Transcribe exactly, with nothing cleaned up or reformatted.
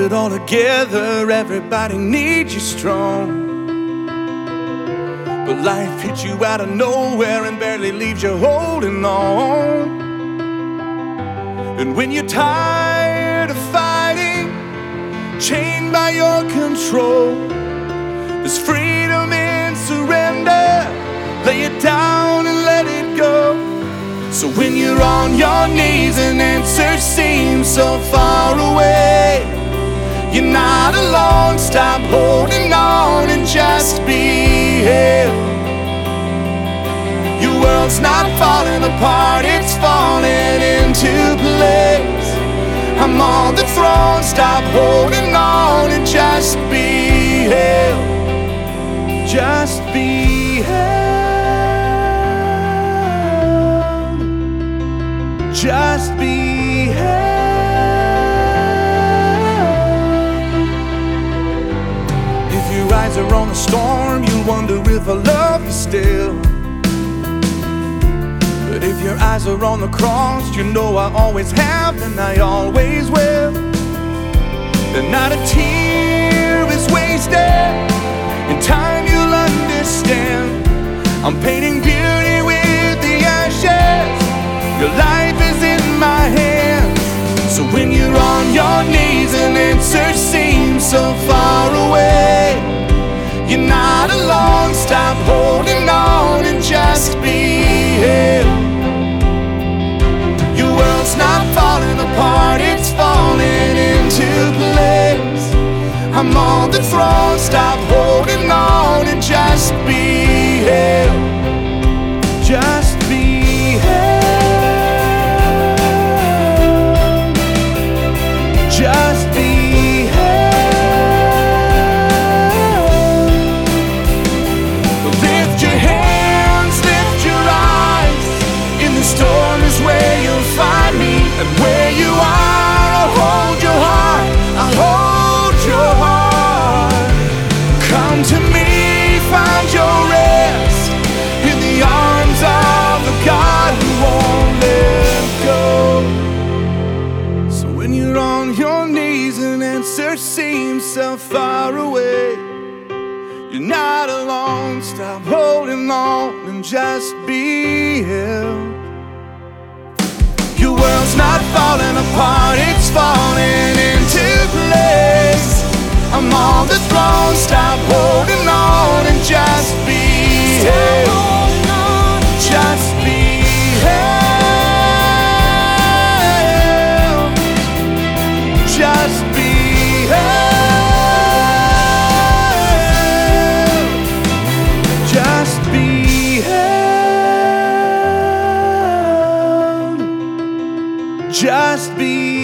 it all together, everybody needs you strong. But life hits you out of nowhere and barely leaves you holding on. And when you're tired of fighting, chained by your control, there's freedom in surrender. Lay it down and let it go. So when you're on your knees and answers seem so far away, you're not alone. Stop holding on and just be held. Your world's not falling apart, it's falling into place. I'm on the throne. Stop holding on and just be held. Just be held. Just be held. If your eyes are on the storm, you wonder if I love you still. But if your eyes are on the cross, you know I always have and I always will. And not a tear is wasted. In time you'll understand. I'm painting beauty with the ashes. Your life is in my hands. So when you're on your knees and answers seem so far away, you're not alone. Stop holding on and just be held. Your world's not falling apart, it's falling into place. I'm on the throne. Stop holding on and just be held. Just be held. Just be held. Lift your hands, lift your eyes. In the storm is where you'll find me. And where you are, I'll hold your heart. I'll hold your heart. Come to me, find your rest in the arms of the God who won't let go. So when you're on your knees and answers seem so far away, you're not alone. Stop holding on and just be held. Your world's not falling apart, it's falling into place. I'm on the throne. Stop holding on and just be held. Just be held. Just be held. Just be held. Just be